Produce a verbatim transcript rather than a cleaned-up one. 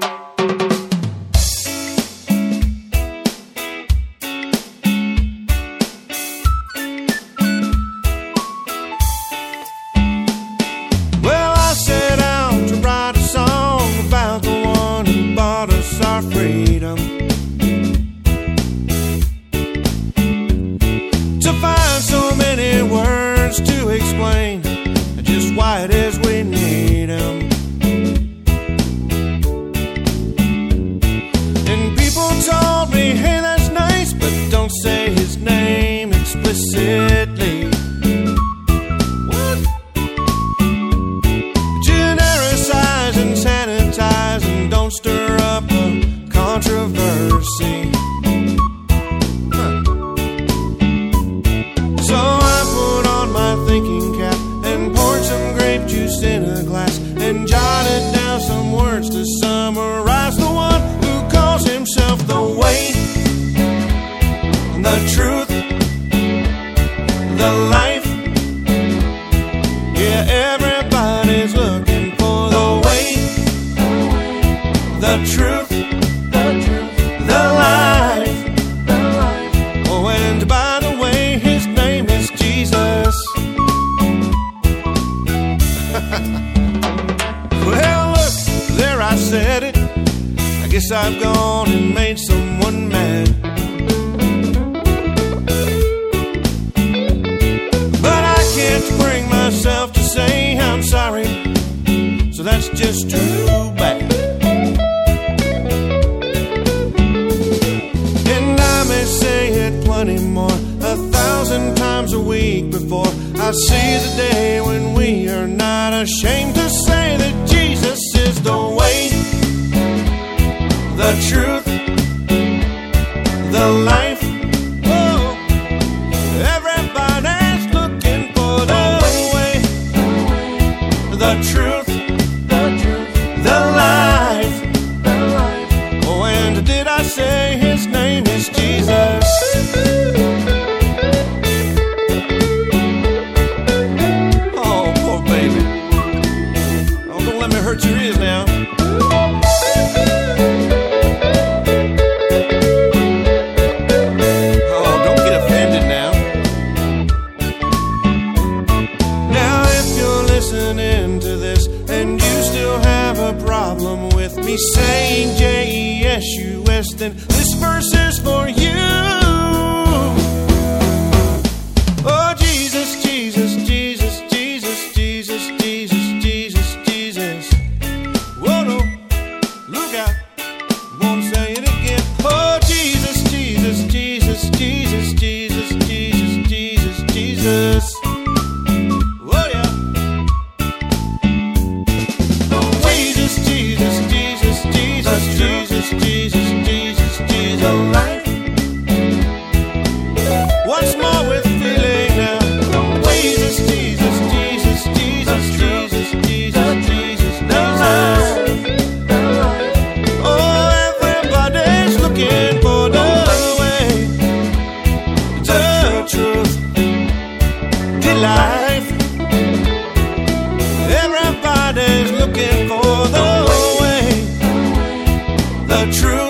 Well, I set out to write a song about the one who bought us our freedom. To find so many words to explain just why it is we need him. And people told me, hey, that's nice, but don't say his name explicitly. What? Genericize and sanitize and don't stir up a controversy. Huh. So I put on my thinking cap and poured some grape juice in a glass and jotted down some words to summarize the one who calls himself the way, the truth, the life. Yeah, everybody's looking for the way, the truth, the life. Oh, and by the way, his name is Jesus. Well, look, there I said it. I guess I've gone and made someone mad. But I can't bring myself to say I'm sorry, so that's just too bad. And I may say it plenty more, a thousand times a week before I see the day when we are not ashamed to say that Jesus is the way, the truth, the life. Oh, everybody's looking for the way, the truth, the life. Oh, and did I say his name is Jesus? Oh, poor baby. Oh, don't let me hurt your ears now. Oh, don't get offended now. Now, if you're listening to this and you still have a problem with me saying J E S U S, then this verse is for you. Oh, Jesus, Jesus, Jesus, Jesus, Jesus, Jesus, Jesus, Jesus. Whoa, no, look out, won't say it again. Oh, Jesus, Jesus, Jesus, Jesus, Jesus, Jesus, Jesus, Jesus. Oh, yeah. Jesus, Jesus, Jesus, Jesus, Jesus, Jesus, Jesus, Jesus, life. Once more with feeling now. Jesus, Jesus, Jesus, Jesus, Jesus, Jesus, Jesus, the life. Oh, everybody's looking for the way, the truth, the life. Everybody's looking for the way, the truth.